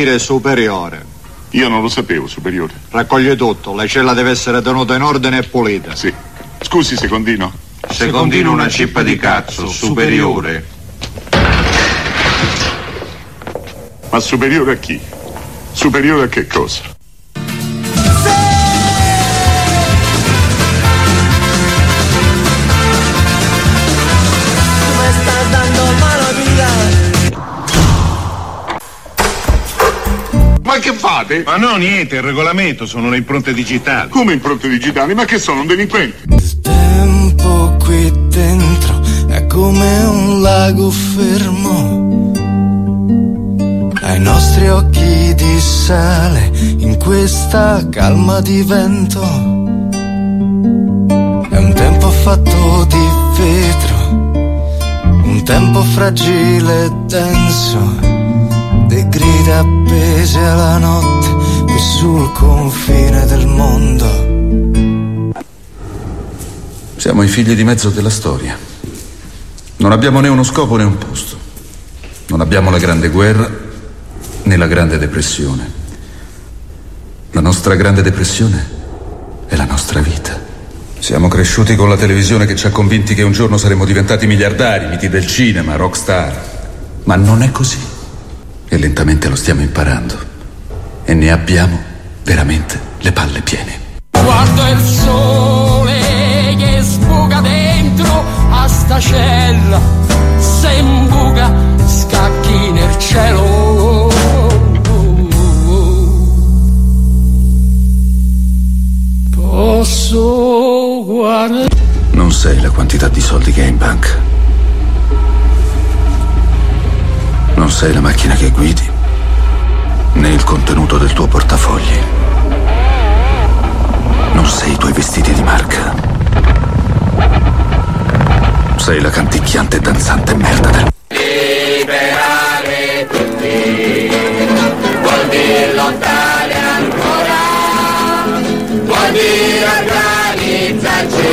Superiore. Io non lo sapevo, superiore. Raccoglie tutto, la cella deve essere tenuta in ordine e pulita. Sì. Scusi, secondino. Secondino una cippa di cazzo, superiore. Ma superiore a chi? Superiore a che cosa? Ma che fate? Ma no, niente, il regolamento, sono le impronte digitali. Come impronte digitali? Ma che sono, un delinquente? Il tempo qui dentro è come un lago fermo. Ai nostri occhi di sale in questa calma di vento. È un tempo fatto di vetro, un tempo fragile e denso. Le grida appese alla notte, qui sul confine del mondo. Siamo i figli di mezzo della storia. Non abbiamo né uno scopo né un posto. Non abbiamo la grande guerra né la grande depressione. La nostra grande depressione è la nostra vita. Siamo cresciuti con la televisione che ci ha convinti che un giorno saremmo diventati miliardari, miti del cinema, rockstar. Ma non è così. E lentamente lo stiamo imparando. E ne abbiamo veramente le palle piene. Guarda il sole che sbuca dentro a sta cella. Se imbuca scacchi nel cielo. Posso guardare. Non sai la quantità di soldi che hai in banca. Non sei la macchina che guidi, né il contenuto del tuo portafogli. Non sei i tuoi vestiti di marca. Sei la canticchiante e danzante merda del... Liberare tutti, vuol dire lottare ancora, vuol dire organizzarci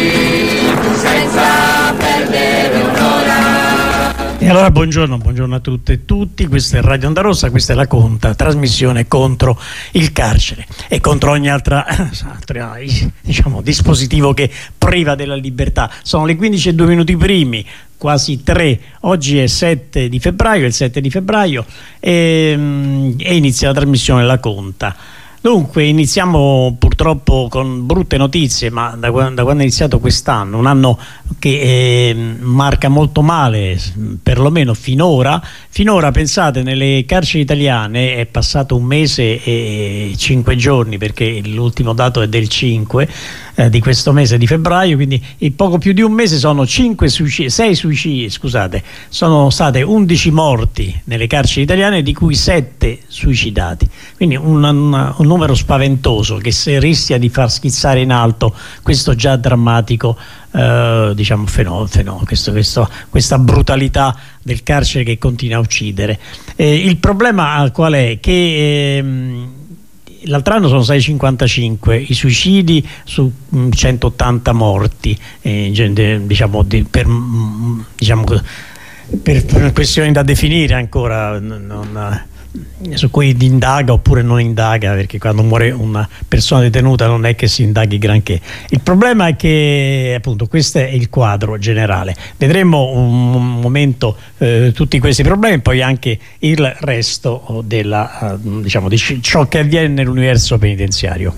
senza perdere un'ora. E allora buongiorno a tutte e tutti, questa è Radio Onda Rossa, questa è La Conta, trasmissione contro il carcere e contro ogni altra diciamo, dispositivo che priva della libertà. Sono le 15:02 primi, quasi 3, oggi è 7 di febbraio, il 7 di febbraio e inizia la trasmissione La Conta. Dunque iniziamo purtroppo con brutte notizie, ma da quando è iniziato quest'anno, un anno che marca molto male, perlomeno finora, pensate, nelle carceri italiane è passato 1 mese e 5 giorni, perché l'ultimo dato è del 5 di questo mese di febbraio, quindi in poco più di un mese sono 6 suicidi, scusate, sono state 11 morti nelle carceri italiane, di cui 7 suicidati, quindi un numero spaventoso che se rischia di far schizzare in alto questo già drammatico diciamo fenomeno, questa brutalità del carcere che continua a uccidere. Il problema qual è? Che l'altro anno sono stati 55 i suicidi su 180 morti, per questioni da definire ancora, su cui indaga oppure non indaga, perché quando muore una persona detenuta non è che si indaghi granché. Il problema è che appunto questo è il quadro generale. Vedremo un momento tutti questi problemi, poi anche il resto della diciamo di ciò che avviene nell'universo penitenziario.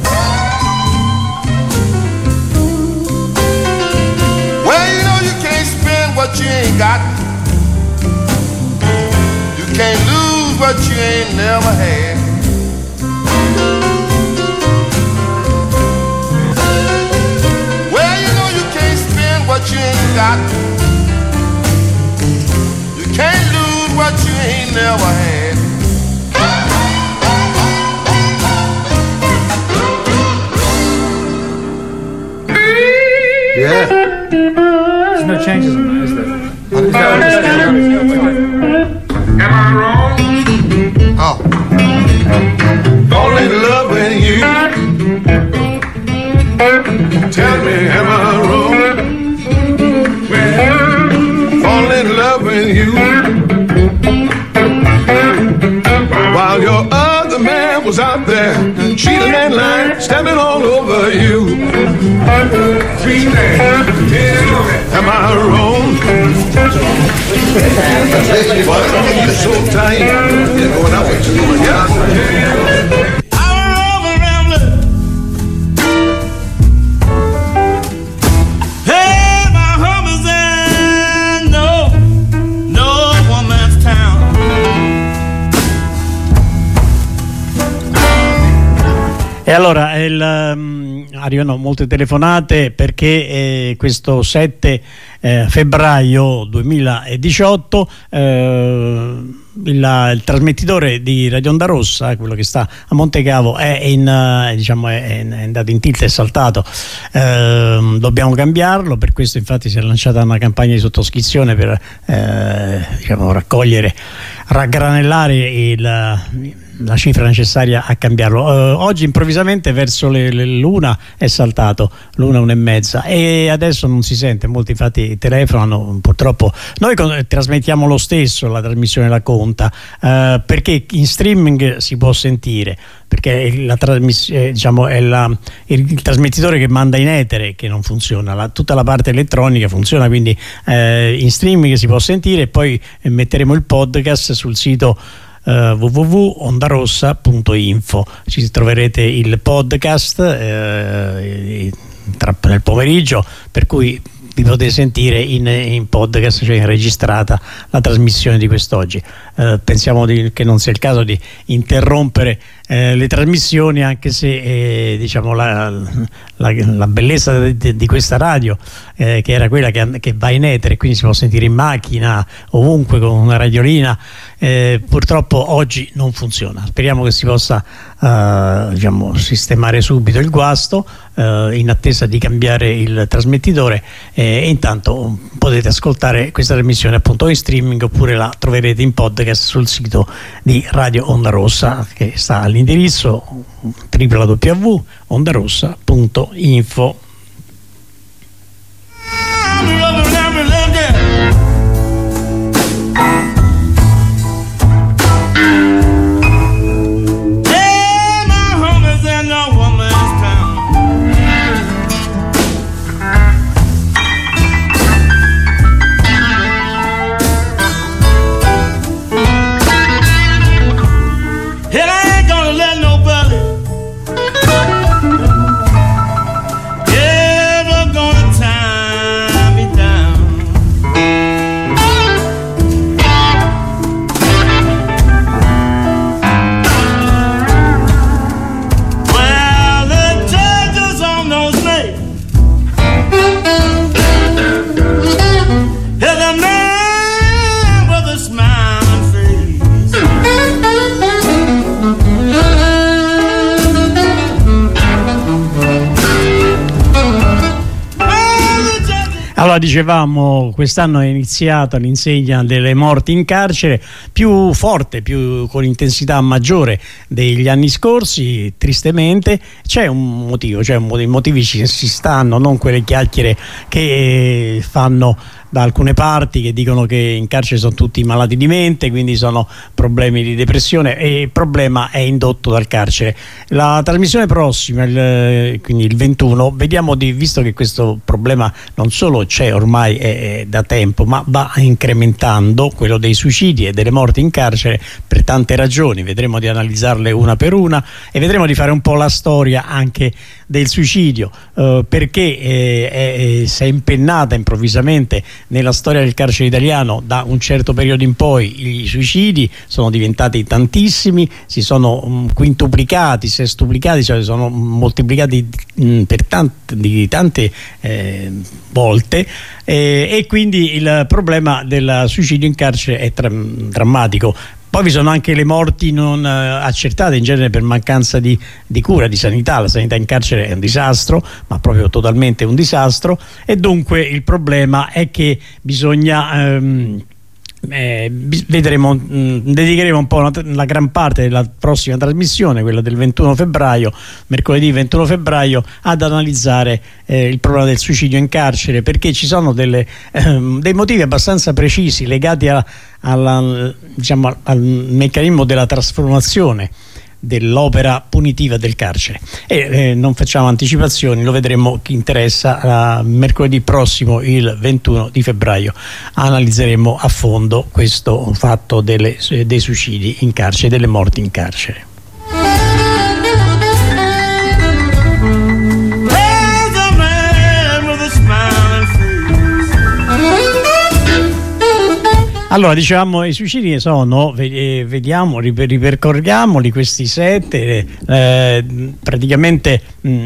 Well, you know you can't spend what you ain't got. You can't lose what you ain't never had. Well, you know you can't spend what you ain't got. You can't lose what you ain't never had. Yeah. There's no changes on that, is there? Am I wrong? Oh. Fall in love with you. Tell me, am I wrong? Well, fall in love with you. While while your other man was out there cheating and lying, stepping all over you. Am I wrong? You're so tight. You're going out with you. Yeah. E allora arrivano molte telefonate perché questo 7 febbraio 2018 il trasmettitore di Radio Onda Rossa, quello che sta a Montecavo, è andato in tilt, è saltato. Dobbiamo cambiarlo, per questo infatti si è lanciata una campagna di sottoscrizione per raggranellare la cifra necessaria a cambiarlo. Oggi improvvisamente verso l'una è saltato, l'una e mezza, e adesso non si sente. Molti infatti telefonano. Purtroppo noi trasmettiamo lo stesso la trasmissione La Conta, perché in streaming si può sentire, perché la trasmissione, è il trasmettitore che manda in etere che non funziona, tutta la parte elettronica funziona, quindi in streaming si può sentire, e poi metteremo il podcast sul sito www.ondarossa.info. Ci troverete il podcast nel pomeriggio, per cui vi potete sentire in podcast, cioè in registrata, la trasmissione di quest'oggi. Pensiamo che non sia il caso di interrompere le trasmissioni, anche se la bellezza di questa radio, che era quella che va in etere, quindi si può sentire in macchina, ovunque, con una radiolina, purtroppo oggi non funziona. Speriamo che si possa sistemare subito il guasto, in attesa di cambiare il trasmettitore, e intanto potete ascoltare questa trasmissione appunto in streaming, oppure la troverete in podcast sul sito di Radio Onda Rossa, che sta all'indirizzo www.ondarossa.info. Allora, dicevamo, quest'anno è iniziata l'insegna delle morti in carcere, più forte, più con intensità maggiore degli anni scorsi. Tristemente c'è un motivo, i motivi ci si stanno, non quelle chiacchiere che fanno da alcune parti, che dicono che in carcere sono tutti malati di mente, quindi sono problemi di depressione, e il problema è indotto dal carcere. La trasmissione prossima, quindi il 21, vediamo visto che questo problema non solo c'è ormai è da tempo, ma va incrementando, quello dei suicidi e delle morti in carcere, per tante ragioni. Vedremo di analizzarle una per una, e vedremo di fare un po' la storia anche del suicidio, perché si è impennata improvvisamente nella storia del carcere italiano. Da un certo periodo in poi i suicidi sono diventati tantissimi, si sono quintuplicati, sestuplicati, cioè sono moltiplicati per tante volte, e quindi il problema del suicidio in carcere è drammatico. Poi vi sono anche le morti non accertate, in genere per mancanza di cura, di sanità. La sanità in carcere è un disastro, ma proprio totalmente un disastro, e dunque il problema è che bisogna vedremo, dedicheremo un po' la gran parte della prossima trasmissione, quella del 21 febbraio, mercoledì 21 febbraio, ad analizzare il problema del suicidio in carcere, perché ci sono dei motivi abbastanza precisi legati al meccanismo della trasformazione dell'opera punitiva del carcere, e non facciamo anticipazioni, lo vedremo. Chi interessa, mercoledì prossimo, il 21 di febbraio, analizzeremo a fondo questo fatto dei suicidi in carcere, delle morti in carcere. Allora, diciamo, i suicidi sono, vediamo, ripercorriamoli questi 7, praticamente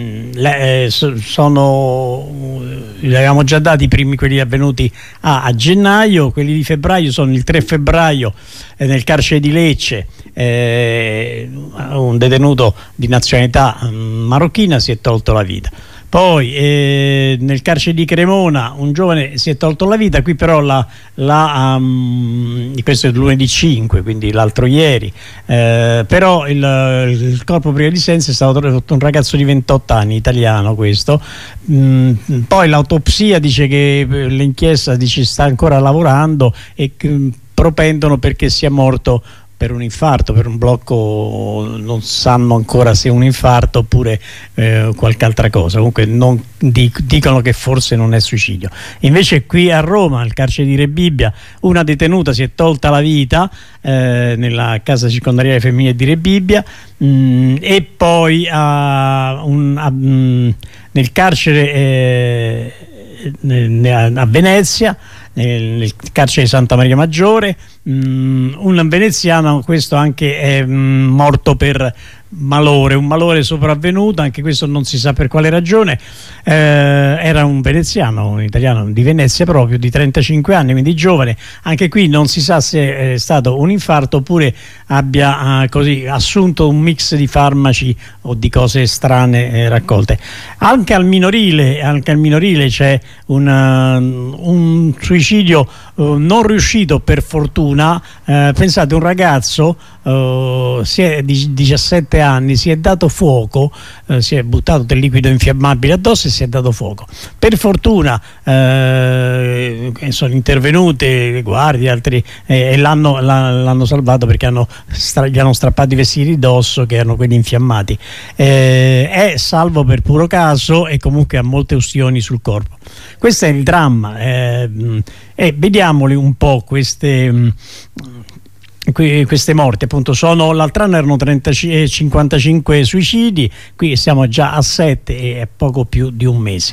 sono, li avevamo già dati i primi, quelli avvenuti a gennaio. Quelli di febbraio sono il 3 febbraio nel carcere di Lecce, un detenuto di nazionalità marocchina si è tolto la vita. Poi nel carcere di Cremona un giovane si è tolto la vita, qui però questo è lunedì 5, quindi l'altro ieri, però il corpo privo di senso è stato trovato un ragazzo di 28 anni, italiano questo. Poi l'autopsia dice che l'inchiesta dice sta ancora lavorando e propendono perché sia morto per un infarto, per un blocco, non sanno ancora se è un infarto oppure qualche altra cosa. Comunque dicono che forse non è suicidio. Invece qui a Roma, al carcere di Rebibbia, una detenuta si è tolta la vita nella casa circondariale femminile di Rebibbia, e poi nel carcere a Venezia, nel carcere di Santa Maria Maggiore, un veneziano, questo anche è morto per malore, un malore sopravvenuto, anche questo non si sa per quale ragione. Era un veneziano, un italiano di Venezia proprio, di 35 anni, quindi giovane. Anche qui non si sa se è stato un infarto oppure abbia assunto un mix di farmaci o di cose strane raccolte. Anche al minorile c'è un suicidio non riuscito, per fortuna. Pensate, un ragazzo di 17 anni si è dato fuoco, si è buttato del liquido infiammabile addosso e si è dato fuoco. Per fortuna sono intervenute le guardie, altri, e l'hanno salvato perché gli hanno strappato i vestiti di dosso, che erano quelli infiammati. È salvo per puro caso e comunque ha molte ustioni sul corpo. Questo è il dramma, e vediamoli un po' queste morti. Appunto, l'altro anno erano 55 suicidi, qui siamo già a 7 e è poco più di un mese.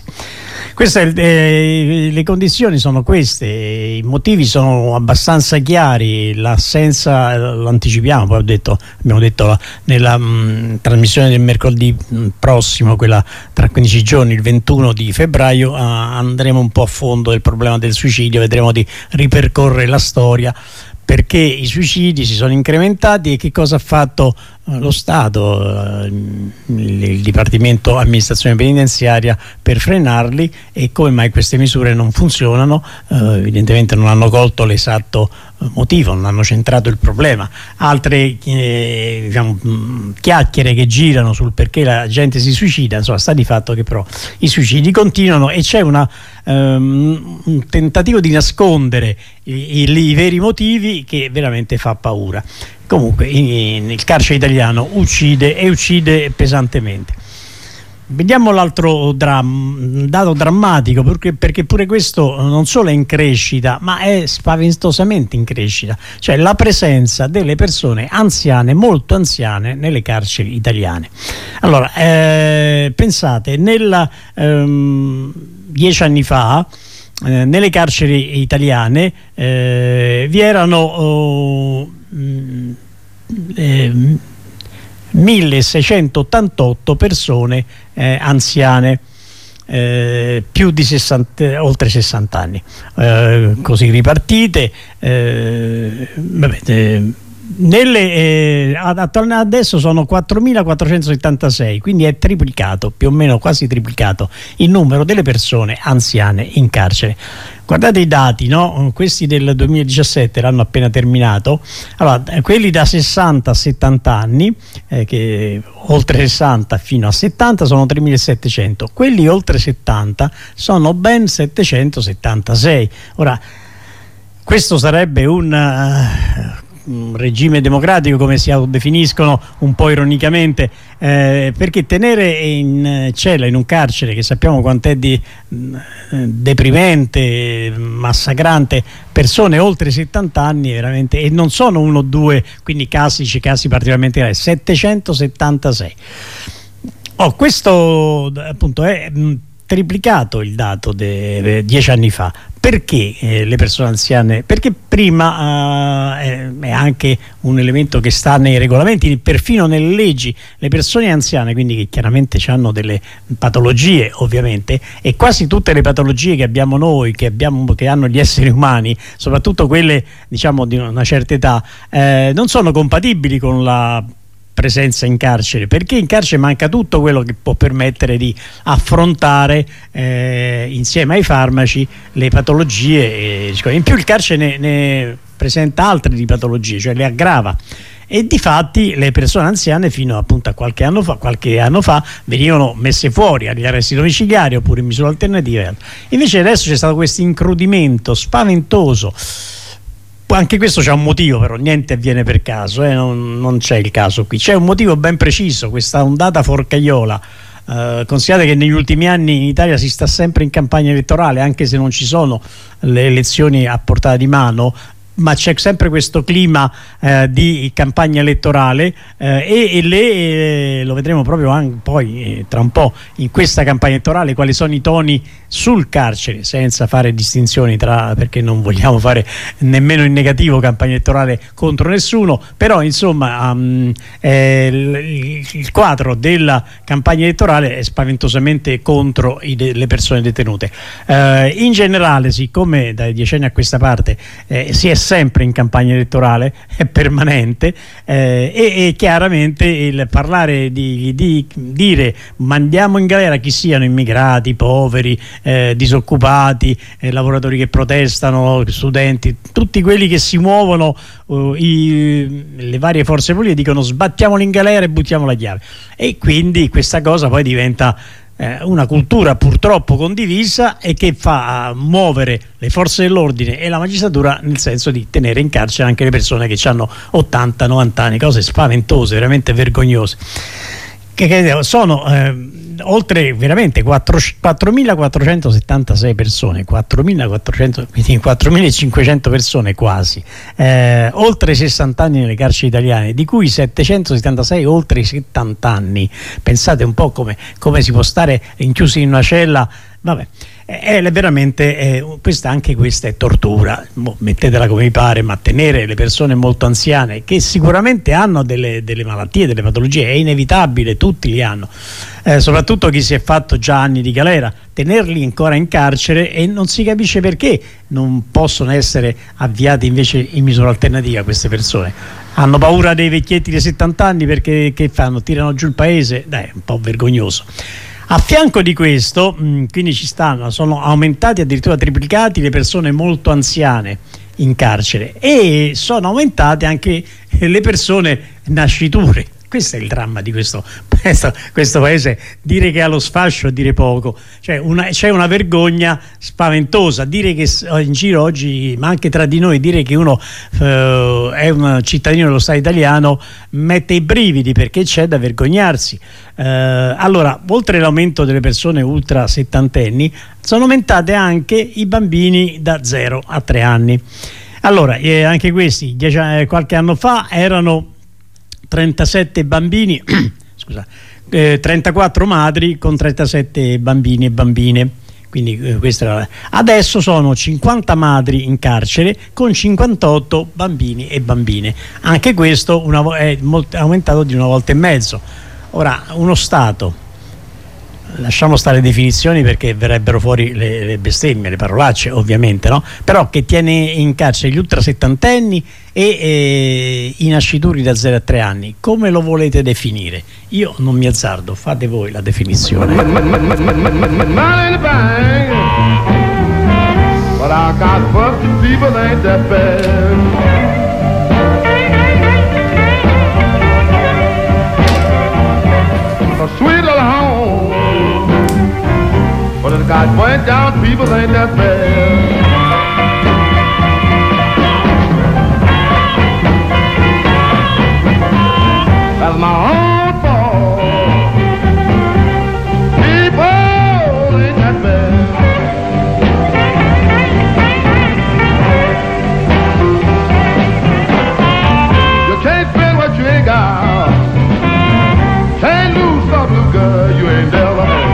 Le condizioni sono queste, i motivi sono abbastanza chiari, l'assenza, l'anticipiamo, poi abbiamo detto nella trasmissione del mercoledì prossimo, quella tra 15 giorni, il 21 di febbraio, andremo un po' a fondo del problema del suicidio, vedremo di ripercorrere la storia, perché i suicidi si sono incrementati e che cosa ha fatto lo Stato, il Dipartimento Amministrazione Penitenziaria, per frenarli, e come mai queste misure non funzionano. Evidentemente non hanno colto l'esatto motivo, non hanno centrato il problema. Altre chiacchiere che girano sul perché la gente si suicida, insomma, sta di fatto che però i suicidi continuano e c'è un tentativo di nascondere i veri motivi che veramente fa paura. Comunque il carcere italiano uccide pesantemente. Vediamo l'altro dato drammatico, perché pure questo non solo è in crescita, ma è spaventosamente in crescita, cioè la presenza delle persone anziane, molto anziane, nelle carceri italiane. Allora, pensate, 10 anni fa nelle carceri italiane vi erano 1688 persone anziane, più di oltre 60 anni, così ripartite. Adesso sono 4.476, quindi è triplicato, più o meno quasi triplicato il numero delle persone anziane in carcere. Guardate i dati, no? Questi del 2017 l'hanno appena terminato. Allora, quelli da 60 a 70 anni, che oltre 60 fino a 70 sono 3.700, quelli oltre 70 sono ben 776. Ora, questo sarebbe un regime democratico, come si autodefiniscono un po' ironicamente, perché tenere in cella, in un carcere che sappiamo quanto è deprimente, massacrante, persone oltre 70 anni veramente, e non sono uno o due, quindi casi particolarmente gravi, 776. Questo appunto è triplicato il dato di 10 anni fa. Perché le persone anziane? Perché prima è anche un elemento che sta nei regolamenti, perfino nelle leggi. Le persone anziane, quindi che chiaramente hanno delle patologie ovviamente, e quasi tutte le patologie che abbiamo noi, che hanno gli esseri umani, soprattutto quelle diciamo di una certa età, non sono compatibili con la presenza in carcere, perché in carcere manca tutto quello che può permettere di affrontare insieme ai farmaci le patologie, in più il carcere ne presenta altre di patologie, cioè le aggrava, e difatti le persone anziane fino appunto a qualche anno fa venivano messe fuori agli arresti domiciliari oppure in misura alternativa. Invece adesso c'è stato questo incrudimento spaventoso. Anche questo c'è un motivo, però niente avviene per caso, non c'è il caso qui, c'è un motivo ben preciso, questa ondata forcaiola. Considerate che negli ultimi anni in Italia si sta sempre in campagna elettorale, anche se non ci sono le elezioni a portata di mano, ma c'è sempre questo clima di campagna elettorale, lo vedremo proprio anche poi tra un po' in questa campagna elettorale quali sono i toni sul carcere, senza fare distinzioni perché non vogliamo fare nemmeno in negativo campagna elettorale contro nessuno, però insomma il quadro della campagna elettorale è spaventosamente contro le persone detenute. In generale, siccome dai 10 anni a questa parte si è sempre in campagna elettorale, è permanente, e chiaramente il parlare di dire mandiamo in galera chi siano immigrati, poveri, disoccupati, lavoratori che protestano, studenti, tutti quelli che si muovono, le varie forze politiche dicono sbattiamoli in galera e buttiamo la chiave, e quindi questa cosa poi diventa una cultura purtroppo condivisa e che fa muovere le forze dell'ordine e la magistratura nel senso di tenere in carcere anche le persone che hanno 80-90 anni, cose spaventose, veramente vergognose, che sono oltre veramente 4.476 persone, 4.400, quindi 4.500 persone quasi, oltre 60 anni nelle carceri italiane, di cui 776 oltre i 70 anni. Pensate un po' come si può stare rinchiusi in una cella. Vabbè, è veramente anche questa è tortura, mettetela come vi pare, ma tenere le persone molto anziane che sicuramente hanno delle malattie, delle patologie, è inevitabile, tutti li hanno, soprattutto chi si è fatto già anni di galera, tenerli ancora in carcere, e non si capisce perché non possono essere avviati invece in misura alternativa. Queste persone hanno paura dei vecchietti di 70 anni perché che fanno? Tirano giù il paese? Dai, è un po' vergognoso. A fianco di questo, quindi sono aumentati, addirittura triplicati, le persone molto anziane in carcere, e sono aumentate anche le persone nasciture. Questo è il dramma di questo paese, dire che ha lo sfascio è dire poco, c'è una vergogna spaventosa, dire che in giro oggi, ma anche tra di noi, dire che uno è un cittadino dello Stato italiano mette i brividi, perché c'è da vergognarsi. Allora, oltre all'aumento delle persone ultra settantenni, sono aumentate anche i bambini da 0 a 3 anni. Allora, anche questi qualche anno fa erano 37 bambini, 34 madri con 37 bambini e bambine. Quindi adesso sono 50 madri in carcere con 58 bambini e bambine. Anche questo è aumentato di 1,5 volte. Ora, uno Stato lasciamo stare le definizioni perché verrebbero fuori le bestemmie, le parolacce ovviamente, no? Però che tiene in carcere gli ultra settantenni e i nascituri da 0 a 3 anni, come lo volete definire? Io non mi azzardo, fate voi la definizione. But I got busted people ain't that bad. A sweet little home, but it got went down people ain't that bad. That's my own fault. People ain't that bad. You can't spend what you ain't got. Can't lose something good you ain't never had.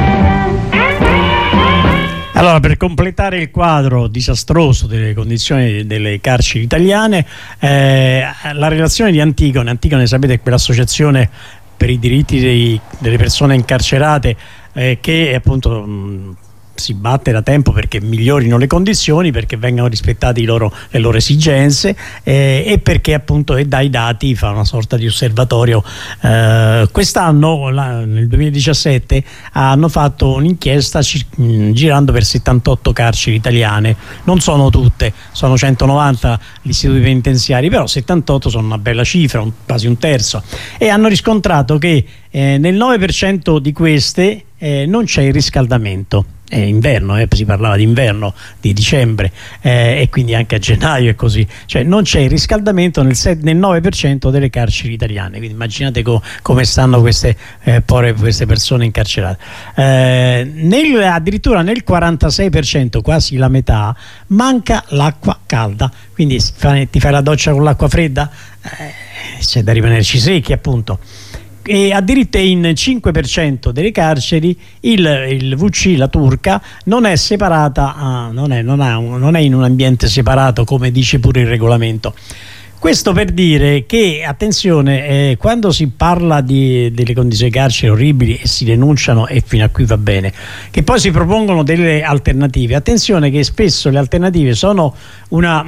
Allora, per completare il quadro disastroso delle condizioni delle carceri italiane, la relazione di Antigone, sapete, è quell'associazione per i diritti delle persone incarcerate che appunto si batte da tempo perché migliorino le condizioni, perché vengano rispettate le loro esigenze e perché appunto dai dati fa una sorta di osservatorio. Quest'anno, nel 2017, hanno fatto un'inchiesta girando per 78 carceri italiane. Non sono tutte, sono 190 gli istituti penitenziari, però 78 sono una bella cifra, quasi un terzo, e hanno riscontrato che nel 9% di queste non c'è il riscaldamento. È inverno, si parlava di inverno, di dicembre, e quindi anche a gennaio è così, cioè non c'è il riscaldamento nel 9% delle carceri italiane. Quindi immaginate come stanno queste persone incarcerate. Addirittura nel 46%, quasi la metà, manca l'acqua calda, quindi ti fai la doccia con l'acqua fredda, c'è da rimanerci secchi appunto. E addirittura in 5% delle carceri il WC, la turca, non è separata, non è in un ambiente separato come dice pure il regolamento. Questo per dire che, attenzione, quando si parla delle condizioni di carcere orribili e si denunciano, e fino a qui va bene, che poi si propongono delle alternative, attenzione che spesso le alternative sono una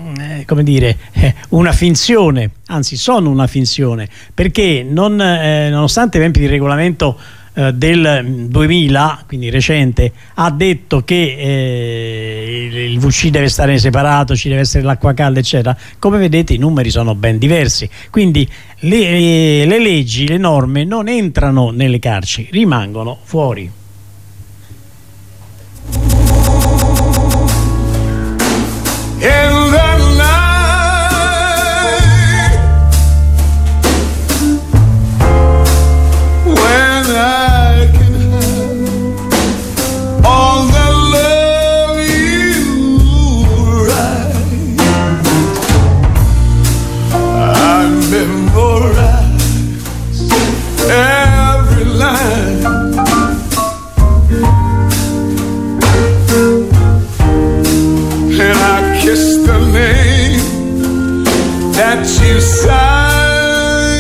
finzione, anzi sono una finzione, perché nonostante i tempi di regolamento del 2000, quindi recente, ha detto che il WC deve stare separato, ci deve essere l'acqua calda eccetera, come vedete i numeri sono ben diversi, quindi le leggi, le norme non entrano nelle carceri, rimangono fuori. You sigh,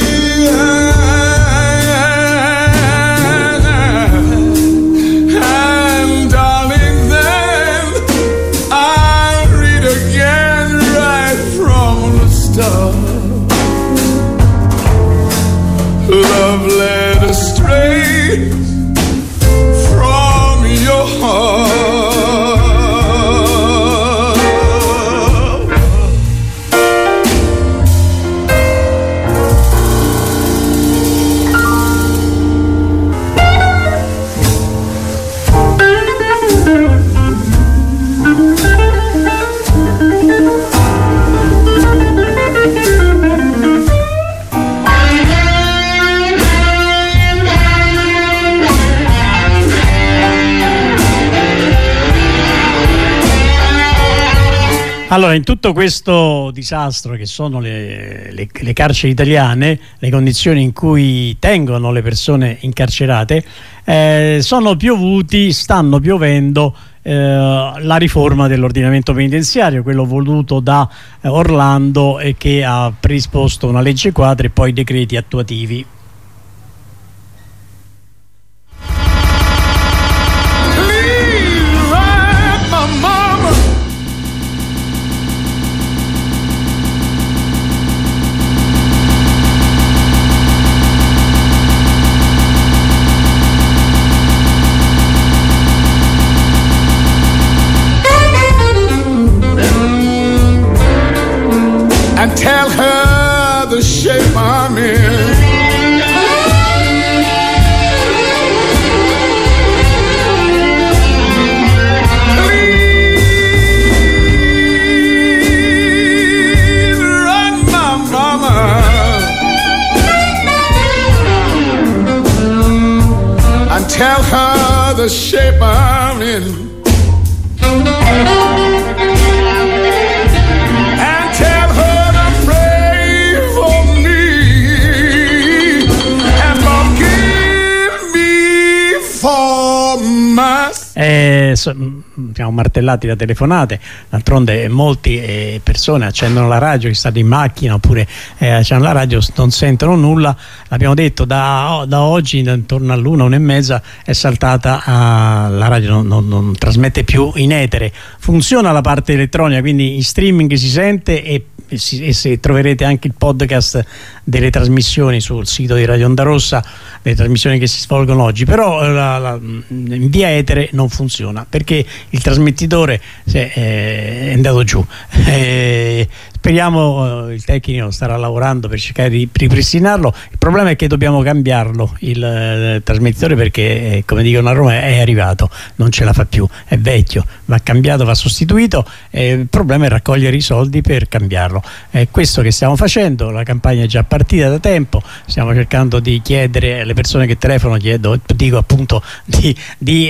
and darling, then I'll read again right from the start. Love led astray from your heart. Allora, in tutto questo disastro che sono le carceri italiane, le condizioni in cui tengono le persone incarcerate, stanno piovendo la riforma dell'ordinamento penitenziario, quello voluto da Orlando e che ha predisposto una legge quadro e poi decreti attuativi. tell her the shape I'm in. And tell her to pray for me and forgive me for my siamo martellati da telefonate, d'altronde molte persone accendono la radio, chi sta in macchina oppure accendono la radio, non sentono nulla. L'abbiamo detto, da oggi intorno all'1, 1:30 è saltata la radio, non trasmette più in etere, funziona la parte elettronica, quindi in streaming si sente e se troverete anche il podcast delle trasmissioni sul sito di Radio Onda Rossa, le trasmissioni che si svolgono oggi, però in via etere non funziona perché il trasmettitore è andato giù. Speriamo il tecnico starà lavorando per cercare di ripristinarlo. Il problema è che dobbiamo cambiarlo il trasmettitore perché, come dicono a Roma, è arrivato, non ce la fa più, è vecchio, va cambiato, va sostituito. Il problema è raccogliere i soldi per cambiarlo. È questo che stiamo facendo, la campagna è già partita da tempo, stiamo cercando di chiedere alle persone che telefonano, dico appunto di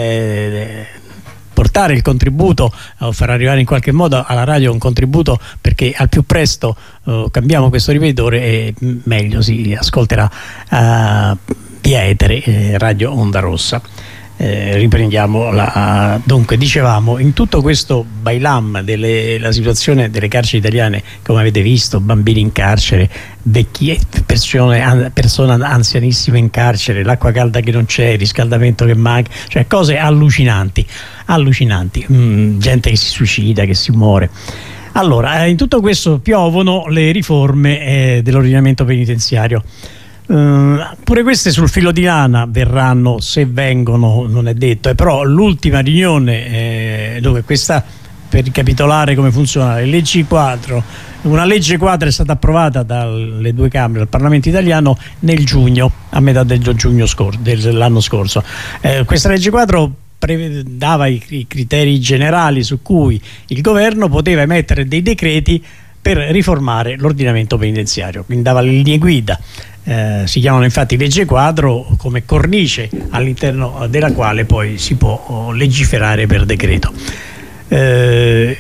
portare il contributo o far arrivare in qualche modo alla radio un contributo perché al più presto cambiamo questo ripetitore e meglio si ascolterà via etere Radio Onda Rossa. Riprendiamo dunque dicevamo, in tutto questo bailam la situazione delle carceri italiane, come avete visto, bambini in carcere, persone anzianissime in carcere, l'acqua calda che non c'è, il riscaldamento che manca, cioè cose allucinanti, gente che si suicida, che si muore. Allora, in tutto questo piovono le riforme dell'ordinamento penitenziario. Pure queste sul filo di lana verranno, se vengono non è detto, però l'ultima riunione dove questa, per ricapitolare come funziona le leggi quadro, una legge quadro è stata approvata dalle due Camere del Parlamento italiano nel giugno, a metà del giugno dell'anno scorso. Questa legge quadro dava i criteri generali su cui il governo poteva emettere dei decreti per riformare l'ordinamento penitenziario, quindi dava le linee guida. Si chiamano infatti legge quadro come cornice all'interno della quale poi si può legiferare per decreto. Il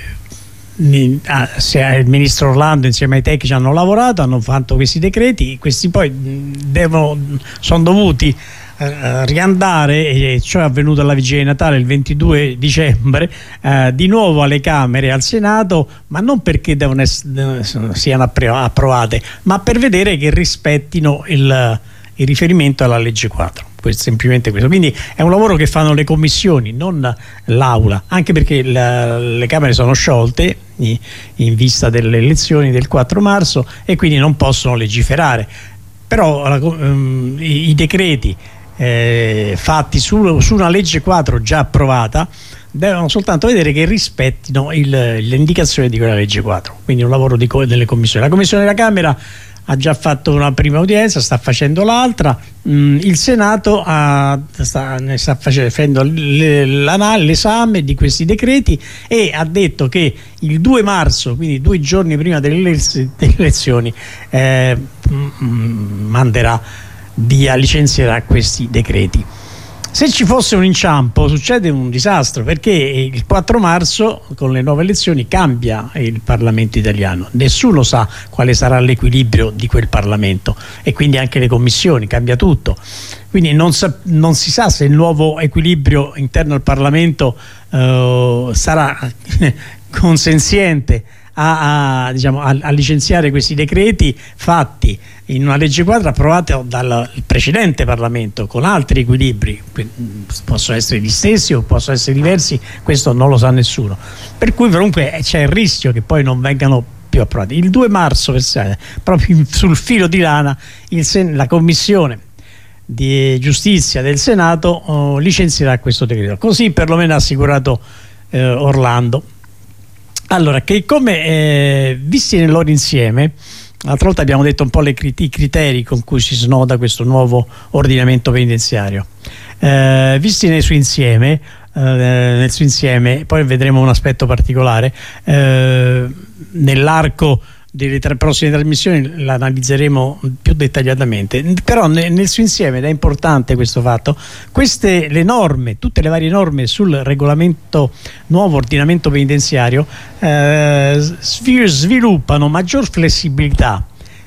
ministro Orlando insieme ai tecnici hanno lavorato, hanno fatto questi decreti, questi poi sono dovuti riandare, e ciò è avvenuto alla vigilia di Natale il 22 dicembre, di nuovo alle Camere e al Senato, ma non perché siano approvate, ma per vedere che rispettino il riferimento alla legge 4. Semplicemente questo, quindi è un lavoro che fanno le commissioni, non l'aula, anche perché le Camere sono sciolte in vista delle elezioni del 4 marzo e quindi non possono legiferare, però i decreti fatti su una legge 4 già approvata devono soltanto vedere che rispettino le indicazioni di quella legge 4, quindi un lavoro delle commissioni. La commissione della Camera ha già fatto una prima udienza, sta facendo l'altra, il Senato sta facendo l'esame di questi decreti e ha detto che il 2 marzo, quindi 2 giorni prima delle elezioni, licenzierà questi decreti. Se ci fosse un inciampo succede un disastro, perché il 4 marzo con le nuove elezioni cambia il Parlamento italiano, nessuno sa quale sarà l'equilibrio di quel Parlamento e quindi anche le commissioni, cambia tutto, quindi non si sa se il nuovo equilibrio interno al Parlamento sarà consenziente a licenziare questi decreti fatti in una legge quadro approvata dal precedente Parlamento con altri equilibri, possono essere gli stessi o possono essere diversi, questo non lo sa nessuno, per cui comunque c'è il rischio che poi non vengano più approvati. Il 2 marzo proprio sul filo di lana la Commissione di Giustizia del Senato licenzierà questo decreto, così perlomeno ha assicurato Orlando. Allora, che come visti nel loro insieme, l'altra volta abbiamo detto un po' i criteri con cui si snoda questo nuovo ordinamento penitenziario, visti nel suo insieme, poi vedremo un aspetto particolare, nell'arco delle prossime trasmissioni l'analizzeremo più dettagliatamente, però nel suo insieme, ed è importante questo fatto, le norme, tutte le varie norme sul regolamento nuovo ordinamento penitenziario sviluppano maggior flessibilità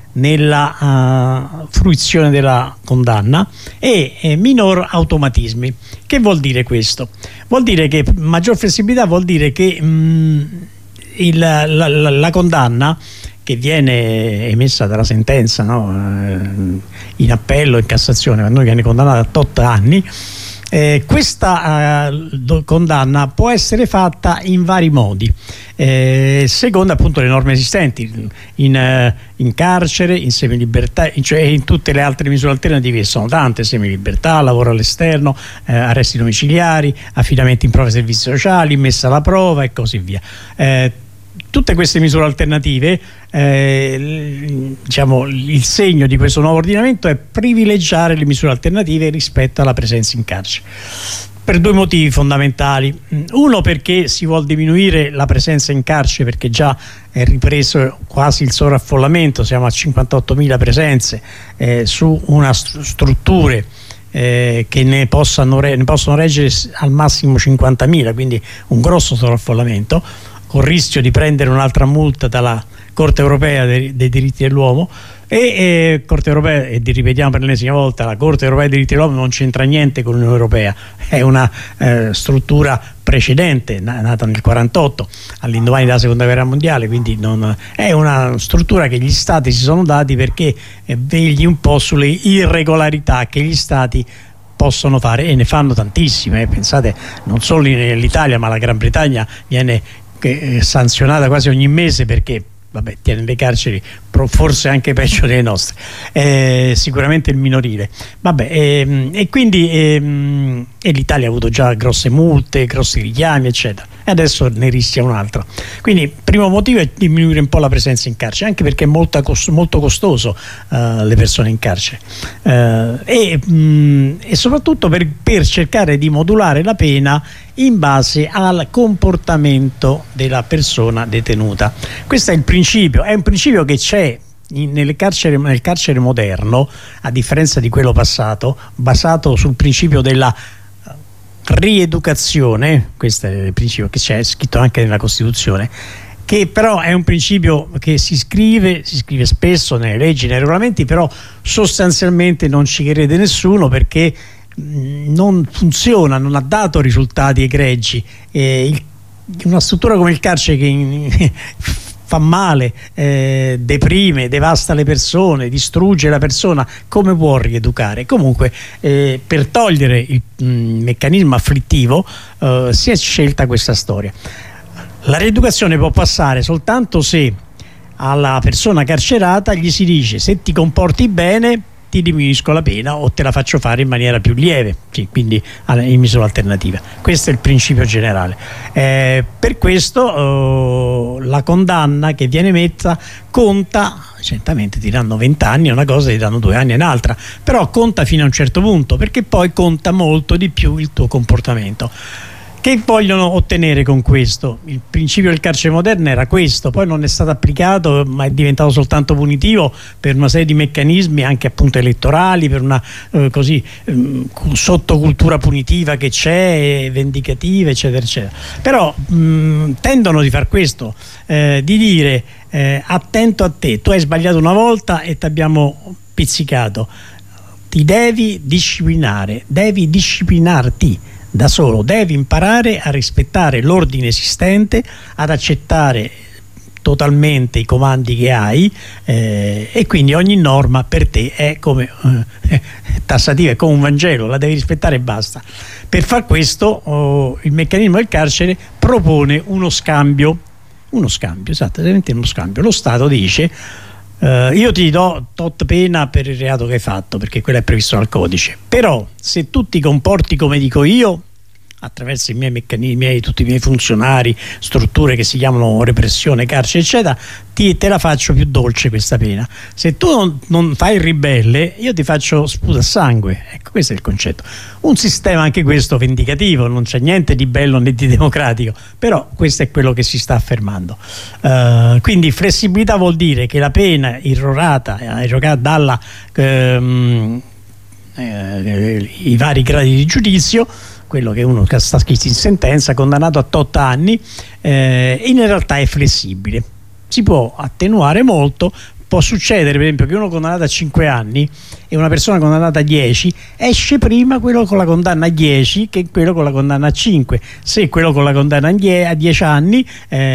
nella fruizione della condanna e minor automatismi. Che vuol dire questo? Vuol dire che maggior flessibilità vuol dire che la condanna che viene emessa dalla sentenza, no? In appello, in Cassazione, quando viene condannata a 8 anni, questa condanna può essere fatta in vari modi, secondo appunto le norme esistenti, in carcere, in semilibertà, cioè in tutte le altre misure alternative, che sono tante: semilibertà, lavoro all'esterno, arresti domiciliari, affidamenti in prova ai servizi sociali, messa alla prova e così via. Tutte queste misure alternative, diciamo, il segno di questo nuovo ordinamento è privilegiare le misure alternative rispetto alla presenza in carcere, per 2 motivi fondamentali. Uno, perché si vuol diminuire la presenza in carcere, perché già è ripreso quasi il sovraffollamento, siamo a 58.000 presenze su una strutture che ne possono reggere al massimo 50.000, quindi un grosso sovraffollamento, con il rischio di prendere un'altra multa dalla Corte Europea dei diritti dell'uomo. Corte Europea, e ripetiamo per l'ennesima volta, la Corte Europea dei diritti dell'uomo non c'entra niente con l'Unione Europea, è una struttura precedente, nata nel 1948, all'indomani della Seconda Guerra Mondiale, quindi è una struttura che gli Stati si sono dati perché vegli un po' sulle irregolarità che gli Stati possono fare, e ne fanno tantissime. Pensate, non solo l'Italia, ma la Gran Bretagna viene sanzionata quasi ogni mese perché tiene le carceri forse anche peggio delle nostre, sicuramente il minorile, e quindi l'Italia ha avuto già grosse multe, grossi richiami eccetera, e adesso ne rischia un'altra. Quindi primo motivo è diminuire un po' la presenza in carcere, anche perché è molto costoso le persone in carcere, e soprattutto per cercare di modulare la pena in base al comportamento della persona detenuta. Questo è il principio, è un principio che c'è nel carcere moderno, a differenza di quello passato, basato sul principio della rieducazione. Questo è il principio che c'è scritto anche nella Costituzione, che però è un principio che si scrive spesso nelle leggi, nei regolamenti, però sostanzialmente non ci crede nessuno, perché non funziona, non ha dato risultati egregi. Una struttura come il carcere che fa male, deprime, devasta le persone, distrugge la persona, come può rieducare? Comunque, per togliere il meccanismo afflittivo si è scelta questa storia. La rieducazione può passare soltanto se alla persona carcerata gli si dice: se ti comporti bene ti diminuisco la pena o te la faccio fare in maniera più lieve, quindi in misura alternativa. Questo è il principio generale. Per questo la condanna che viene messa conta, certamente ti danno 20 anni è una cosa, ti danno 2 anni è un'altra, però conta fino a un certo punto, perché poi conta molto di più il tuo comportamento. Che vogliono ottenere con questo? Il principio del carcere moderno era questo, poi non è stato applicato, ma è diventato soltanto punitivo per una serie di meccanismi anche appunto elettorali, per una sottocultura punitiva che c'è, vendicativa eccetera eccetera. Però tendono di far questo, di dire attento a te, tu hai sbagliato una volta e ti abbiamo pizzicato, ti devi disciplinare, devi disciplinarti da solo, devi imparare a rispettare l'ordine esistente, ad accettare totalmente i comandi che hai, e quindi ogni norma per te è come tassativa, è come un Vangelo, la devi rispettare e basta. Per far questo il meccanismo del carcere propone uno scambio, esattamente uno scambio. Lo Stato dice: io ti do tot pena per il reato che hai fatto, perché quello è previsto dal codice, però se tu ti comporti come dico io, attraverso i miei meccanismi, tutti i miei funzionari, strutture che si chiamano repressione, carcere eccetera, te la faccio più dolce questa pena. Se tu non fai il ribelle, io ti faccio sputa-sangue. Ecco, questo è il concetto. Un sistema anche questo vendicativo, non c'è niente di bello né di democratico, però questo è quello che si sta affermando. Quindi flessibilità vuol dire che la pena irrogata dalla i vari gradi di giudizio, quello che uno che sta scritto in sentenza, condannato a 8 anni, in realtà è flessibile, si può attenuare molto. Può succedere per esempio che uno condannato a 5 anni e una persona condannata a 10 esce prima quello con la condanna a 10 che quello con la condanna a 5. Se quello con la condanna a 10 anni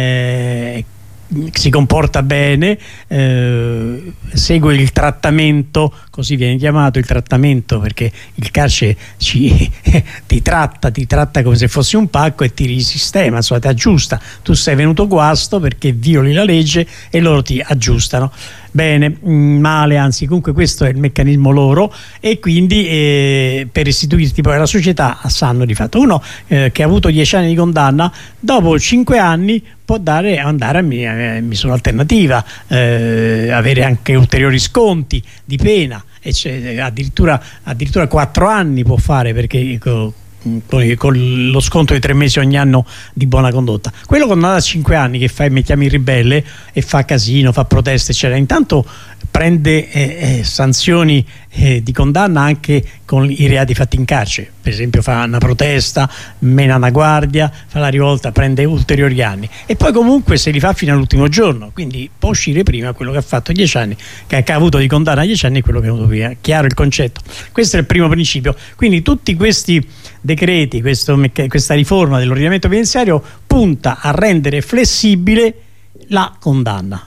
si comporta bene, segue il trattamento, così viene chiamato il trattamento, perché il carcere ti tratta come se fossi un pacco e ti risistema, insomma ti aggiusta. Tu sei venuto guasto perché violi la legge e loro ti aggiustano. Bene, male, anzi comunque questo è il meccanismo loro, e quindi per restituirti poi alla società sanno di fatto. Uno che ha avuto 10 anni di condanna, dopo 5 anni può andare a misura alternativa, avere anche ulteriori sconti di pena, addirittura 4 anni può fare, perché con lo sconto di 3 mesi ogni anno di buona condotta. Quello condannato a 5 anni che mettiamo in ribelle e fa casino, fa proteste eccetera, intanto prende sanzioni di condanna anche con i reati fatti in carcere. Per esempio fa una protesta, mena una guardia, fa la rivolta, prende ulteriori anni, e poi comunque se li fa fino all'ultimo giorno, quindi può uscire prima quello che ha fatto 10 anni, che ha avuto di condanna 10 anni, e quello che ha avuto prima. Chiaro il concetto? Questo è il primo principio. Quindi tutti questi decreti, questa riforma dell'ordinamento penitenziario punta a rendere flessibile la condanna.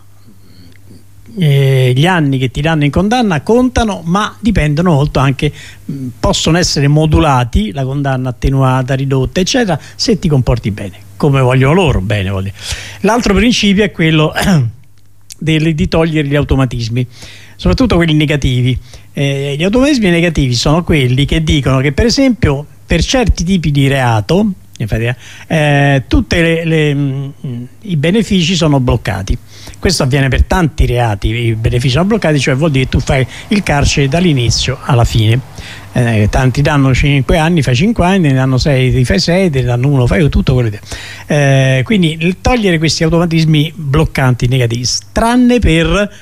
Gli anni che ti danno in condanna contano, ma dipendono molto anche, possono essere modulati, la condanna attenuata, ridotta eccetera, se ti comporti bene, come vogliono loro bene. L'altro principio è quello di togliere gli automatismi, soprattutto quelli negativi. Gli automatismi negativi sono quelli che dicono che per esempio per certi tipi di reato tutti i benefici sono bloccati. Questo avviene per tanti reati, i benefici sono bloccati, cioè vuol dire che tu fai il carcere dall'inizio alla fine. Tanti danno 5 anni, fai 5 anni, ne danno 6, ti fai 6, ne danno 1, fai tutto quello che quindi togliere questi automatismi bloccanti negativi, tranne per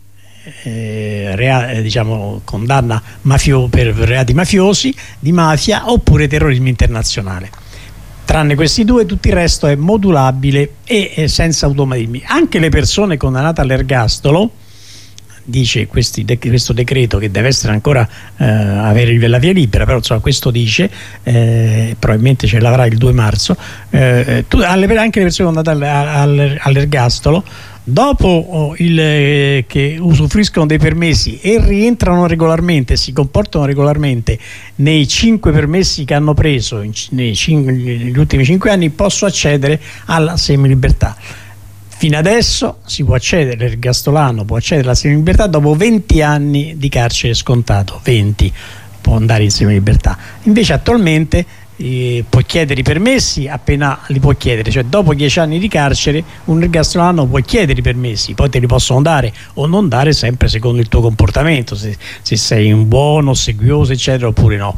condanna per reati mafiosi, di mafia oppure terrorismo internazionale. Tranne questi due, tutto il resto è modulabile e senza automatismi. Anche le persone condannate all'ergastolo, dice questo decreto, che deve essere ancora avere la via libera, però insomma questo dice, probabilmente ce l'avrà il 2 marzo, anche le persone condannate all'ergastolo, dopo che usufruiscono dei permessi e rientrano regolarmente, si comportano regolarmente nei 5 permessi che hanno preso negli ultimi 5 anni, posso accedere alla semilibertà. Fino adesso si può accedere, l'ergastolano può accedere alla semilibertà dopo 20 anni di carcere scontato, 20 può andare in semilibertà. Invece attualmente può chiedere i permessi appena li può chiedere, cioè dopo 10 anni di carcere un ergastolano può chiedere i permessi, poi te li possono dare o non dare sempre secondo il tuo comportamento, se sei un buono, ossequioso eccetera oppure no,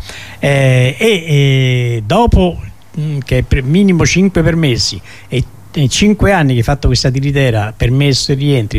dopo che è per minimo 5 permessi e 5 anni che hai fatto questa tiritera, permesso e rientri,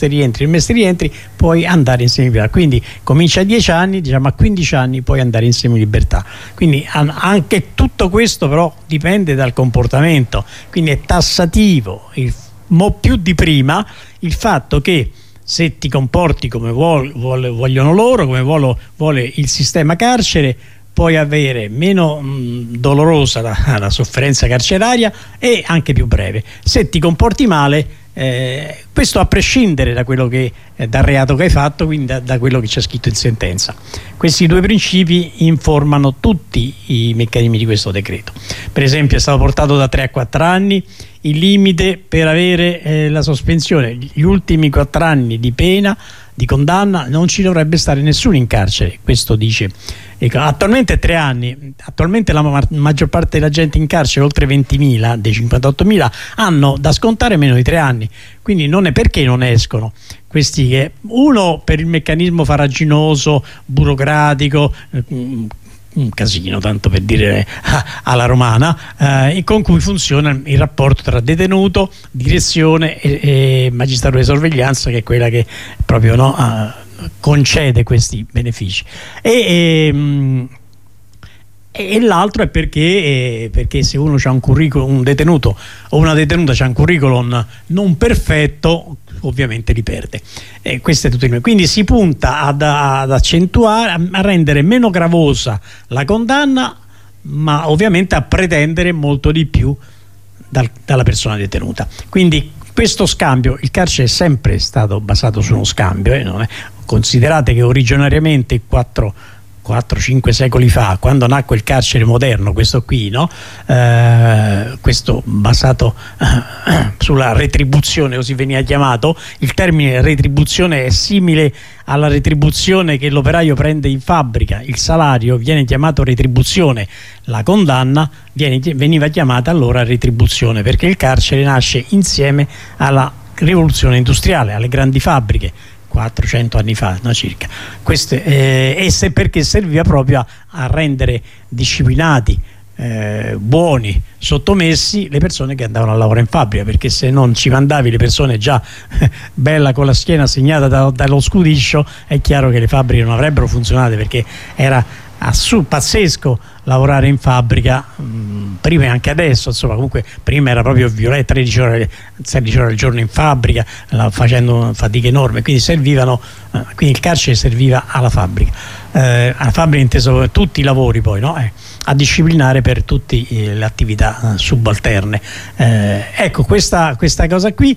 puoi andare in semilibertà. Quindi comincia a 10 anni, diciamo a 15 anni puoi andare in semilibertà. Quindi anche tutto questo però dipende dal comportamento, quindi è tassativo più di prima il fatto che se ti comporti come vogliono loro, come vuole il sistema carcere, puoi avere meno dolorosa la sofferenza carceraria e anche più breve. Se ti comporti male, questo a prescindere da quello dal reato che hai fatto, quindi da quello che c'è scritto in sentenza. Questi due principi informano tutti i meccanismi di questo decreto. Per esempio è stato portato da 3 a 4 anni il limite per avere la sospensione, gli ultimi 4 anni di pena di condanna non ci dovrebbe stare nessuno in carcere, questo dice. Attualmente 3 anni, attualmente la maggior parte della gente in carcere, oltre 20.000 dei 58.000, hanno da scontare meno di 3 anni, quindi non è perché non escono questi, che uno per il meccanismo farraginoso, burocratico, un casino, tanto per dire alla romana, e con cui funziona il rapporto tra detenuto, direzione e magistrato di sorveglianza, che è quella che proprio concede questi benefici. E l'altro è perché se uno ha un curriculum, un detenuto o una detenuta c'ha un curriculum non perfetto, ovviamente li perde. Questo è tutto. Quindi si punta ad accentuare, a rendere meno gravosa la condanna, ma ovviamente a pretendere molto di più dalla persona detenuta. Quindi questo scambio, il carcere è sempre stato basato su uno scambio, non è? Considerate che originariamente 4-5 secoli fa, quando nacque il carcere moderno, questo qui, no? Questo basato sulla retribuzione, così veniva chiamato. Il termine retribuzione è simile alla retribuzione che l'operaio prende in fabbrica. Il salario viene chiamato retribuzione, la condanna veniva chiamata allora retribuzione, perché il carcere nasce insieme alla rivoluzione industriale, alle grandi fabbriche, 400 anni fa, no, circa. Perché serviva proprio a rendere disciplinati, buoni, sottomessi le persone che andavano a lavorare in fabbrica, perché se non ci mandavi le persone già bella con la schiena segnata dallo scudiscio, è chiaro che le fabbriche non avrebbero funzionato, perché era pazzesco lavorare in fabbrica, prima e anche adesso, insomma. Comunque prima era proprio 13 ore, 16 ore al giorno in fabbrica, facendo fatiche enormi, quindi quindi il carcere serviva alla fabbrica inteso per tutti i lavori, poi, no? A disciplinare per tutte le attività subalterne. Ecco, questa cosa qui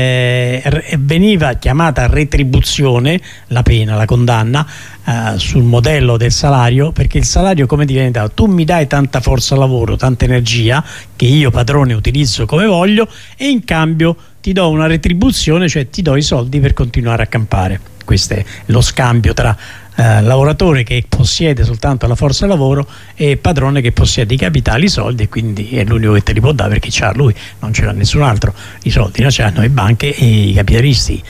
veniva chiamata retribuzione, la pena, la condanna, sul modello del salario, perché il salario come diventa? Tu mi dai tanta forza lavoro, tanta energia che io padrone utilizzo come voglio, e in cambio ti do una retribuzione, cioè ti do i soldi per continuare a campare. Questo è lo scambio tra lavoratore che possiede soltanto la forza lavoro e padrone che possiede i capitali, i soldi, e quindi è l'unico che te li può dare, perché c'ha lui, non ce l'ha nessun altro i soldi, no? Ce l'hanno le banche e i capitalisti.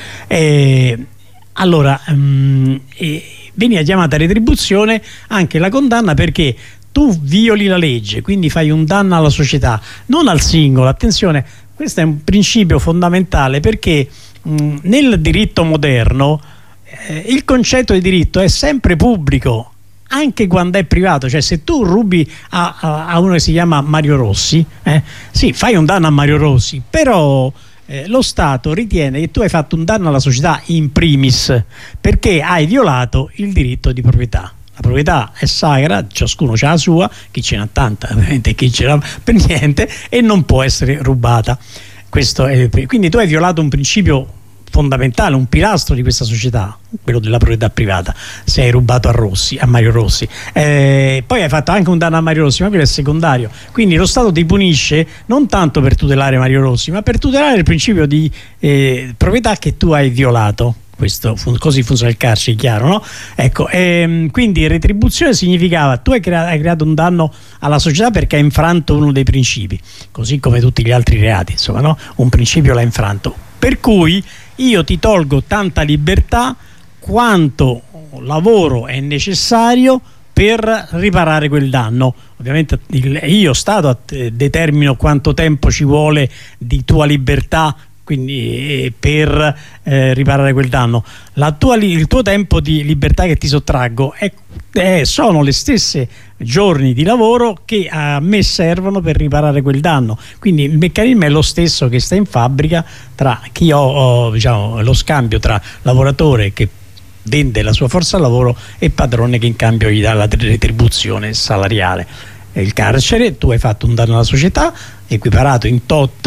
Allora veniva chiamata retribuzione anche la condanna, perché tu violi la legge, quindi fai un danno alla società, non al singolo. Attenzione, questo è un principio fondamentale, perché nel diritto moderno il concetto di diritto è sempre pubblico, anche quando è privato. Cioè, se tu rubi a uno che si chiama Mario Rossi, sì, fai un danno a Mario Rossi, però lo Stato ritiene che tu hai fatto un danno alla società in primis, perché hai violato il diritto di proprietà. La proprietà è sacra, ciascuno ha la sua, chi ce n'ha tanta ovviamente, chi ce n'ha per niente, e non può essere rubata. Quindi tu hai violato un principio fondamentale, un pilastro di questa società, quello della proprietà privata, se hai rubato a Mario Rossi. Poi hai fatto anche un danno a Mario Rossi, ma quello è secondario. Quindi lo Stato ti punisce non tanto per tutelare Mario Rossi, ma per tutelare il principio di proprietà che tu hai violato. Così funziona il carcere, chiaro, no? Ecco, quindi retribuzione significava tu hai creato un danno alla società perché hai infranto uno dei principi, così come tutti gli altri reati, insomma, no? Un principio l'ha infranto, per cui io ti tolgo tanta libertà quanto lavoro è necessario per riparare quel danno. Ovviamente io Stato determino quanto tempo ci vuole di tua libertà, quindi per riparare quel danno. Il tuo tempo di libertà che ti sottraggo sono le stesse giorni di lavoro che a me servono per riparare quel danno. Quindi il meccanismo è lo stesso che sta in fabbrica, tra chi ho diciamo, lo scambio tra lavoratore che vende la sua forza lavoro e padrone che in cambio gli dà la retribuzione salariale. Il carcere, tu hai fatto un danno alla società equiparato in tot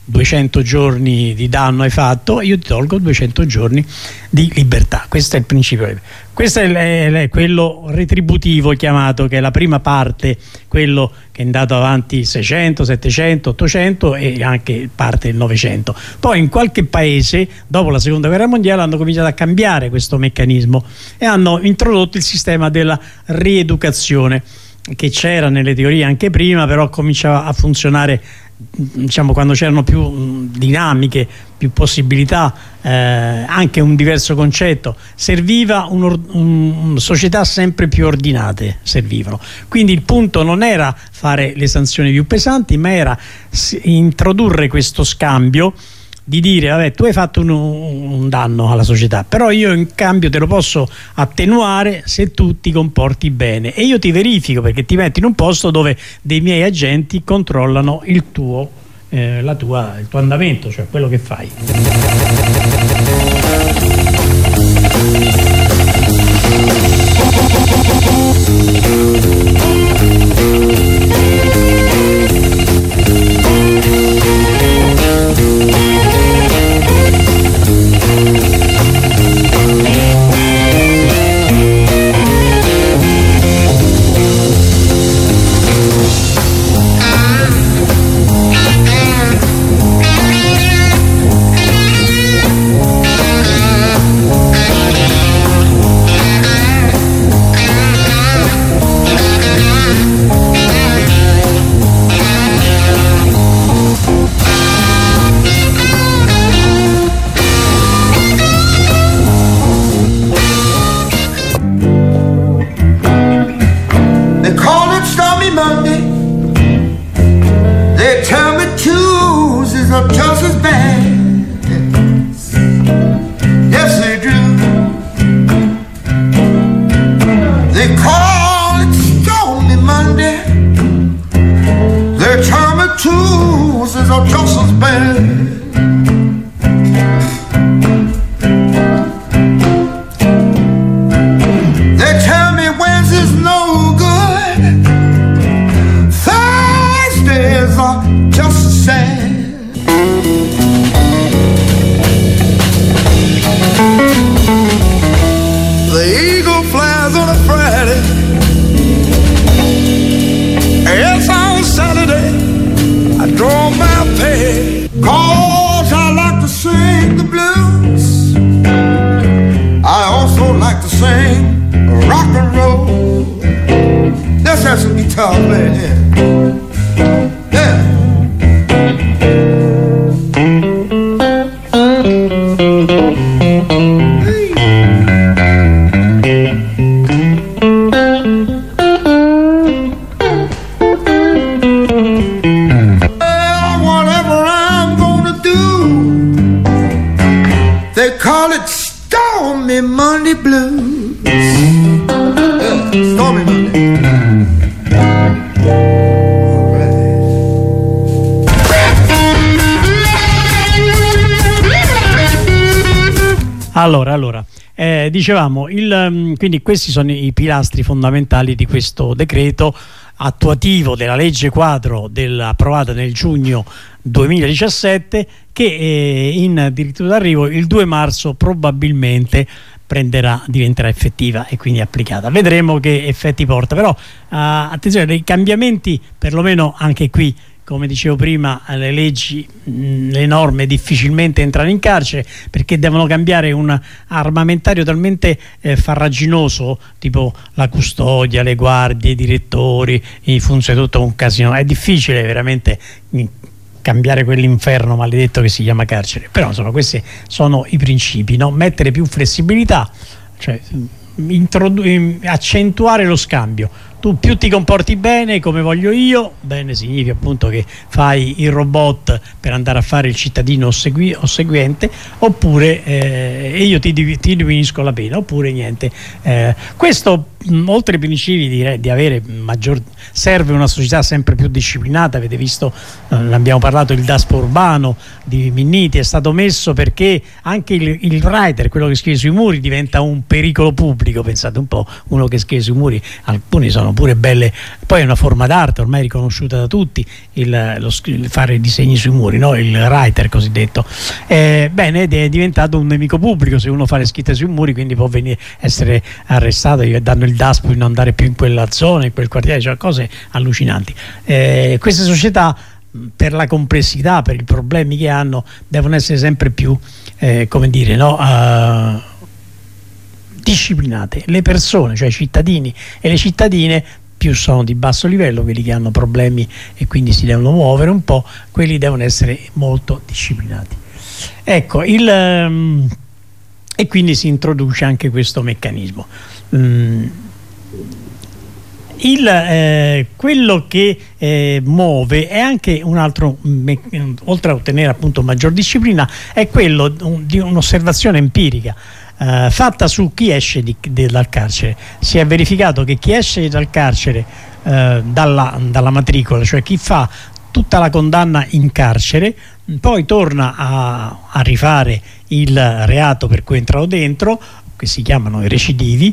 200 giorni di danno hai fatto, io ti tolgo 200 giorni di libertà. Questo è il principio. Questo è quello retributivo chiamato, che è la prima parte, quello che è andato avanti 600, 700, 800 e anche parte del 900. Poi in qualche paese dopo la seconda guerra mondiale hanno cominciato a cambiare questo meccanismo e hanno introdotto il sistema della rieducazione, che c'era nelle teorie anche prima, però cominciava a funzionare, diciamo, quando c'erano più dinamiche, più possibilità, anche un diverso concetto. Serviva società sempre più ordinate, servivano. Quindi il punto non era fare le sanzioni più pesanti, ma era introdurre questo scambio di dire: vabbè, tu hai fatto un danno alla società, però io in cambio te lo posso attenuare se tu ti comporti bene, e io ti verifico, perché ti metti in un posto dove dei miei agenti controllano il tuo andamento, cioè quello che fai. Allora, dicevamo, quindi questi sono i pilastri fondamentali di questo decreto attuativo della legge quadro approvata nel giugno 2017, che in diritto d'arrivo il 2 marzo probabilmente diventerà effettiva e quindi applicata. Vedremo che effetti porta, però attenzione, i cambiamenti, perlomeno anche qui, come dicevo prima, le leggi, le norme difficilmente entrano in carcere, perché devono cambiare un armamentario talmente farraginoso, tipo la custodia, le guardie, i direttori, i funzionari, tutto un casino. È difficile veramente cambiare quell'inferno maledetto che si chiama carcere. Però insomma, questi sono i principi, no? Mettere più flessibilità, cioè accentuare lo scambio. Tu più ti comporti bene, come voglio io, bene significa appunto che fai il robot per andare a fare il cittadino ossequiente, oppure io ti diminuisco la pena, oppure niente. Questo, oltre ai principi di avere serve una società sempre più disciplinata. Avete visto, l'abbiamo parlato, il DASPO urbano di Minniti è stato messo perché anche il writer, quello che scrive sui muri, diventa un pericolo pubblico. Pensate un po', uno che scrive sui muri, alcuni sono pure belle. Poi è una forma d'arte ormai riconosciuta da tutti, il fare disegni sui muri, no? Il writer cosiddetto. Bene, è diventato un nemico pubblico se uno fa le scritte sui muri, quindi può essere arrestato, gli danno il DASPO di non andare più in quella zona, in quel quartiere, cioè cose allucinanti. Queste società, per la complessità, per i problemi che hanno, devono essere sempre più disciplinate. Le persone, cioè i cittadini e le cittadine, più sono di basso livello, quelli che hanno problemi e quindi si devono muovere un po', quelli devono essere molto disciplinati. Ecco, e quindi si introduce anche questo meccanismo. Quello che muove è anche un altro, oltre a ottenere appunto maggior disciplina, è quello di un'osservazione empirica fatta su chi esce dal carcere. Si è verificato che chi esce dal carcere dalla matricola, cioè chi fa tutta la condanna in carcere, poi torna a rifare il reato per cui è entrato dentro, che si chiamano i recidivi,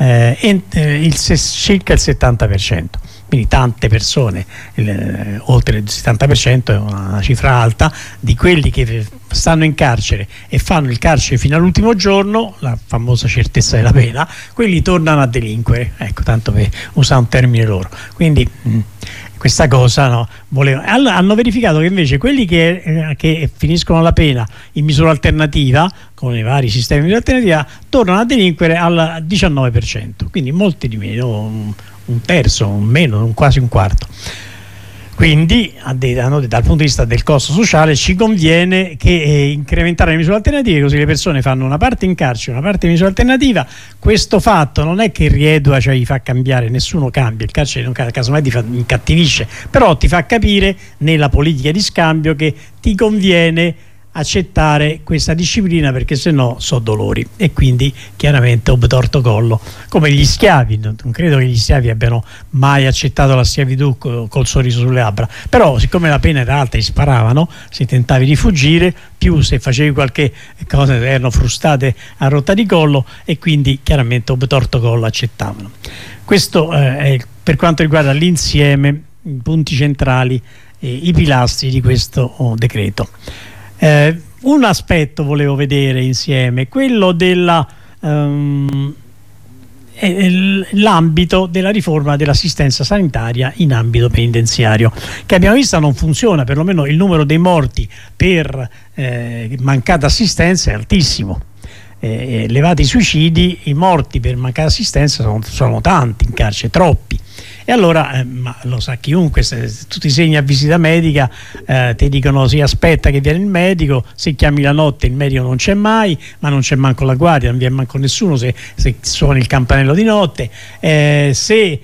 circa il 70%. Quindi tante persone, oltre il 70%, è una cifra alta, di quelli che stanno in carcere e fanno il carcere fino all'ultimo giorno, la famosa certezza della pena, quelli tornano a delinquere, ecco, tanto per usare un termine loro. Quindi questa cosa hanno verificato che invece quelli che finiscono la pena in misura alternativa, con i vari sistemi di misura alternativa, tornano a delinquere al 19%, quindi molti di meno, un terzo, meno, quasi un quarto. Quindi dal punto di vista del costo sociale ci conviene che incrementare le misure alternative, così le persone fanno una parte in carcere, una parte in misura alternativa. Questo fatto non è che riedua, cioè gli fa cambiare, nessuno cambia, il carcere casomai ti incattivisce, però ti fa capire nella politica di scambio che ti conviene accettare questa disciplina, perché se no so dolori, e quindi chiaramente obtorto collo, come gli schiavi. Non credo che gli schiavi abbiano mai accettato la schiavitù col sorriso sulle labbra, però siccome la pena era alta e sparavano, se tentavi di fuggire, più se facevi qualche cosa erano frustate a rotta di collo, e quindi chiaramente obtorto collo accettavano. Questo è per quanto riguarda l'insieme, i punti centrali, i pilastri di questo decreto. Un aspetto volevo vedere insieme, quello l'ambito della riforma dell'assistenza sanitaria in ambito penitenziario, che abbiamo visto non funziona, perlomeno il numero dei morti per mancata assistenza è altissimo. Levati i suicidi, i morti per mancata assistenza sono tanti in carcere, troppi. E allora, ma lo sa chiunque, se tu ti segni a visita medica, ti dicono sì, aspetta che viene il medico, se chiami la notte il medico non c'è mai, ma non c'è manco la guardia, non viene manco nessuno se suoni il campanello di notte, se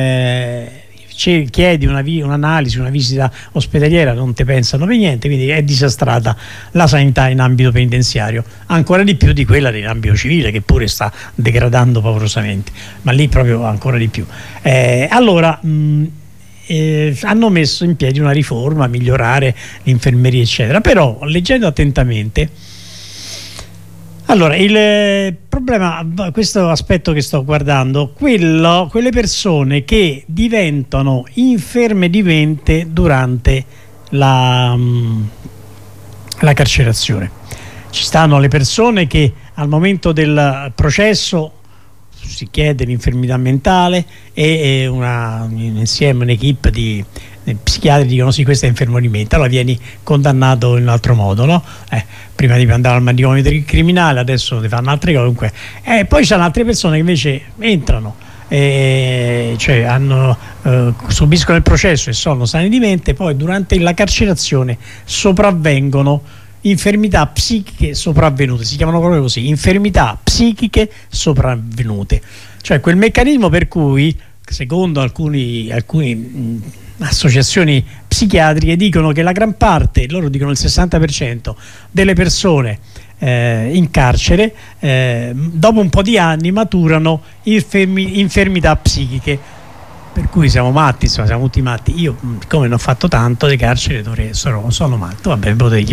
chiedi un'analisi, una visita ospedaliera, non te pensano per niente, quindi è disastrata la sanità in ambito penitenziario, ancora di più di quella dell'ambito civile, che pure sta degradando paurosamente, ma lì proprio ancora di più. Allora hanno messo in piedi una riforma, migliorare l'infermeria eccetera, però leggendo attentamente, allora il problema, questo aspetto che sto guardando, quelle persone che diventano inferme di mente durante la carcerazione. Ci stanno le persone che al momento del processo si chiede l'infermità mentale e un'equipe di psichiatri dicono sì, questo è infermo di mente, allora vieni condannato in un altro modo, no? Prima di andare al manicomio criminale, adesso ti fanno altre cose, comunque. Poi ci sono altre persone che invece entrano, cioè subiscono il processo e sono sani di mente, poi durante la carcerazione sopravvengono infermità psichiche sopravvenute, si chiamano proprio così, infermità psichiche sopravvenute, cioè quel meccanismo per cui, secondo alcuni associazioni psichiatriche, dicono che la gran parte, loro dicono il 60% delle persone in carcere dopo un po' di anni maturano infermità psichiche, per cui siamo matti, insomma, siamo tutti matti. Io, come ne ho fatto tanto di carcere, sono matto, vabbè,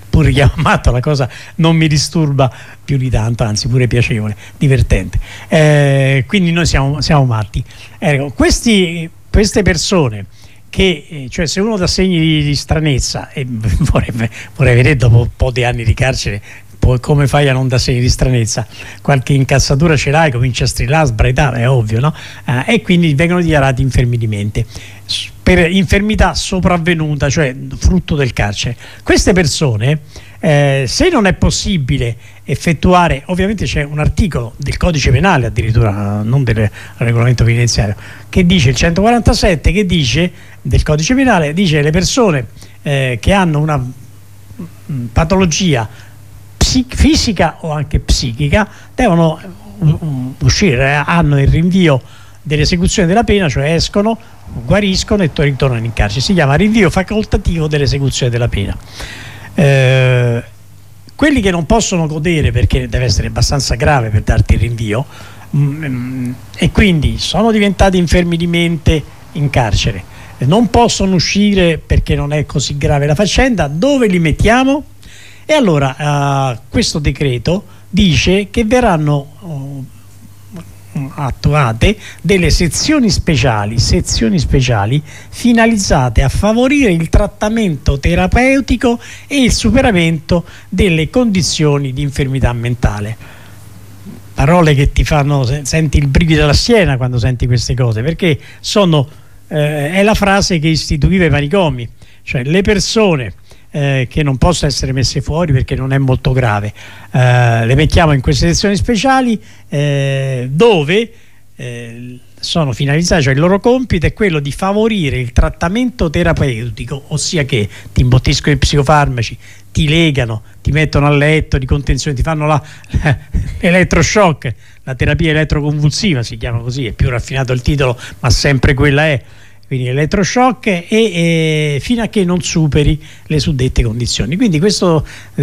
pure chiama matto, la cosa non mi disturba più di tanto, anzi pure piacevole, divertente. Quindi noi siamo matti. Ecco, queste persone che, cioè, se uno dà segni di stranezza, e vorrei vedere dopo un po' di anni di carcere come fai a non dare segni di stranezza, qualche incazzatura ce l'hai, comincia a strillare, a sbraitare, è ovvio, no? E quindi vengono dichiarati infermi di mente per infermità sopravvenuta, cioè frutto del carcere. Queste persone, se non è possibile effettuare, ovviamente c'è un articolo del codice penale, addirittura non del regolamento penitenziario, che dice, il 147, che dice, del codice penale, dice le persone che hanno una patologia fisica o anche psichica devono uscire, hanno il rinvio dell'esecuzione della pena, cioè escono, guariscono e ritornano in carcere. Si chiama rinvio facoltativo dell'esecuzione della pena. Quelli che non possono godere, perché deve essere abbastanza grave per darti il rinvio, e quindi sono diventati infermi di mente in carcere, non possono uscire perché non è così grave la faccenda, dove li mettiamo? E allora questo decreto dice che verranno attuate delle sezioni speciali finalizzate a favorire il trattamento terapeutico e il superamento delle condizioni di infermità mentale. Parole che ti fanno, senti il brivido alla schiena quando senti queste cose, perché è la frase che istituiva i manicomi, cioè le persone che non possono essere messe fuori perché non è molto grave, le mettiamo in queste sezioni speciali dove sono finalizzate, cioè il loro compito è quello di favorire il trattamento terapeutico, ossia che ti imbottiscono i psicofarmaci, ti legano, ti mettono a letto di contenzione, ti fanno l'elettroshock, la terapia elettroconvulsiva si chiama così, è più raffinato il titolo ma sempre quella è. Quindi elettroshock e fino a che non superi le suddette condizioni. Quindi questo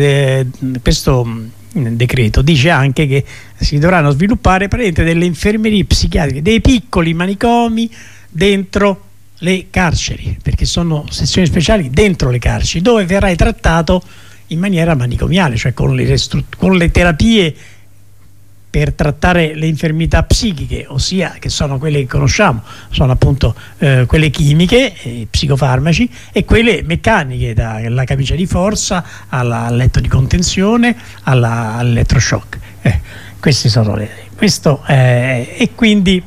decreto dice anche che si dovranno sviluppare delle infermerie psichiatriche, dei piccoli manicomi dentro le carceri, perché sono sezioni speciali dentro le carceri, dove verrai trattato in maniera manicomiale, cioè con le terapie per trattare le infermità psichiche, ossia che sono quelle che conosciamo, sono appunto quelle chimiche, psicofarmaci, e quelle meccaniche, dalla camicia di forza al letto di contenzione all'elettroshock. Queste sono questo e quindi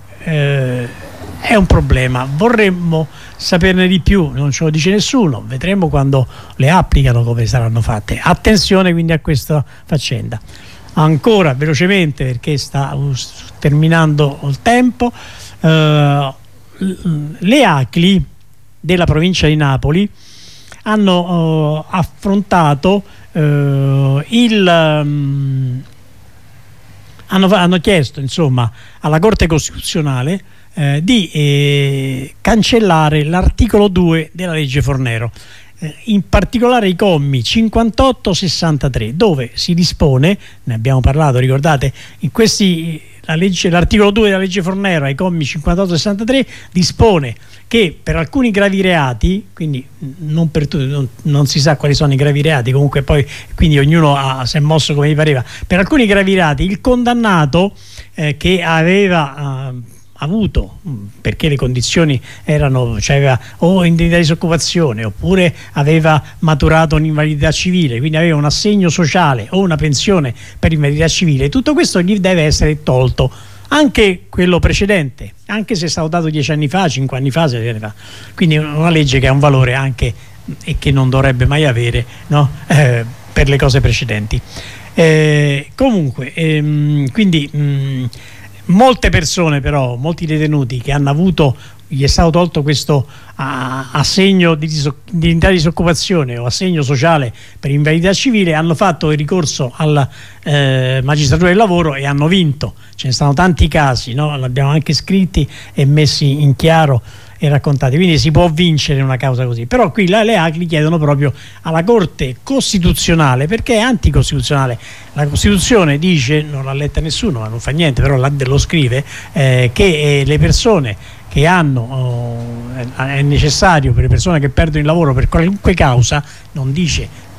è un problema. Vorremmo saperne di più, non ce lo dice nessuno, vedremo quando le applicano come saranno fatte. Attenzione quindi a questa faccenda. Ancora velocemente, perché sta terminando il tempo, le ACLI della provincia di Napoli hanno affrontato hanno chiesto, insomma, alla Corte Costituzionale di cancellare l'articolo 2 della legge Fornero, in particolare i commi 58-63, dove si dispone, ne abbiamo parlato, ricordate, l'articolo 2 della legge Fornero ai commi 58-63 dispone che per alcuni gravi reati, quindi non per tutti, non si sa quali sono i gravi reati, comunque poi quindi ognuno si è mosso come gli pareva, per alcuni gravi reati il condannato che aveva avuto, perché le condizioni erano, cioè aveva o indennità di disoccupazione oppure aveva maturato un'invalidità civile, quindi aveva un assegno sociale o una pensione per invalidità civile, tutto questo gli deve essere tolto, anche quello precedente, anche se è stato dato 10 anni fa, 5 anni fa, 6 anni fa. Quindi una legge che ha un valore anche e che non dovrebbe mai avere, no? Per le cose precedenti. Comunque quindi molte persone, però, molti detenuti che hanno avuto, gli è stato tolto questo assegno di indennità di disoccupazione o assegno sociale per invalidità civile, hanno fatto il ricorso alla magistratura del lavoro e hanno vinto. Ce ne stanno tanti casi, no? L'abbiamo anche scritti e messi in chiaro e raccontati, quindi si può vincere una causa così. Però qui le ACLI chiedono proprio alla Corte Costituzionale, perché è anticostituzionale. La Costituzione dice, non l'ha letta nessuno, ma non fa niente, però lo scrive, che le persone che hanno è necessario, per le persone che perdono il lavoro per qualunque causa, non dice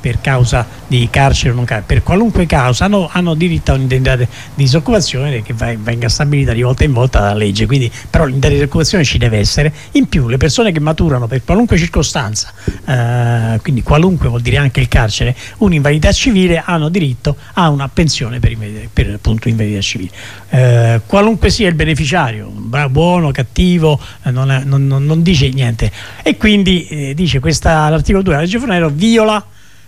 per causa di carcere o non carcere, per qualunque causa hanno diritto a un'indennità di disoccupazione che venga stabilita di volta in volta dalla legge. Quindi però l'indennità di disoccupazione ci deve essere. In più le persone che maturano per qualunque circostanza, quindi qualunque vuol dire anche il carcere, un'invalidità civile, hanno diritto a una pensione per appunto invalidità civile. Qualunque sia il beneficiario, buono, cattivo, non dice niente. E quindi dice l'articolo 2 della legge Fornero viola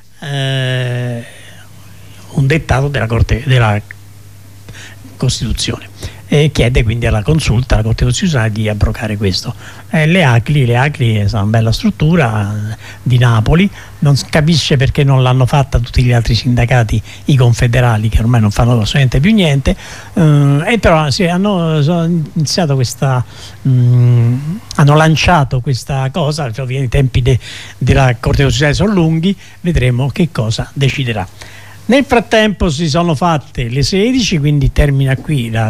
un dettato della Costituzione, e chiede quindi alla Consulta, alla Corte Costituzionale, di abrogare questo. Le ACLI sono una bella struttura di Napoli, non capisce perché non l'hanno fatta tutti gli altri sindacati, i confederali, che ormai non fanno assolutamente più niente, e però hanno iniziato hanno lanciato questa cosa. Ovviamente i tempi della Corte Costituzionale sono lunghi, vedremo che cosa deciderà. Nel frattempo si sono fatte le 16, quindi termina qui